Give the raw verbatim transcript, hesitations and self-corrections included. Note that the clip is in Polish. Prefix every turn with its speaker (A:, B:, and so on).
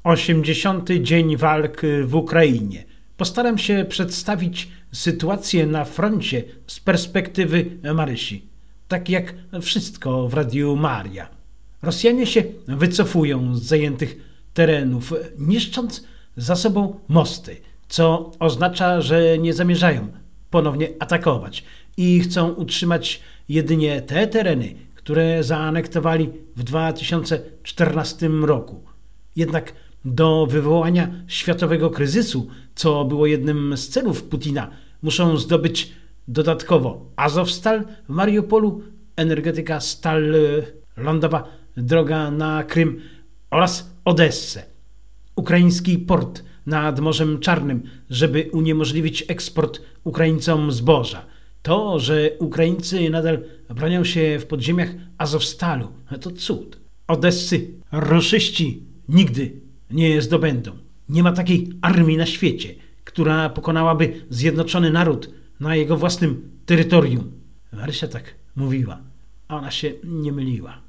A: osiemdziesiąty dzień walk w Ukrainie. Postaram się przedstawić sytuację na froncie z perspektywy Marysi. Tak jak wszystko w Radiu Maria. Rosjanie się wycofują z zajętych terenów, niszcząc za sobą mosty, co oznacza, że nie zamierzają ponownie atakować i chcą utrzymać jedynie te tereny, które zaanektowali w dwa tysiące czternastym roku. Jednak do wywołania światowego kryzysu, co było jednym z celów Putina, muszą zdobyć dodatkowo Azowstal w Mariupolu, energetyka, stal lądowa, droga na Krym oraz Odessę, ukraiński port nad Morzem Czarnym, żeby uniemożliwić eksport Ukraińcom zboża. To, że Ukraińcy nadal bronią się w podziemiach Azowstalu, to cud. Odessy roszyści nigdy nie zdobędą. Nie ma takiej armii na świecie, która pokonałaby zjednoczony naród na jego własnym terytorium. Marysia tak mówiła, a ona się nie myliła.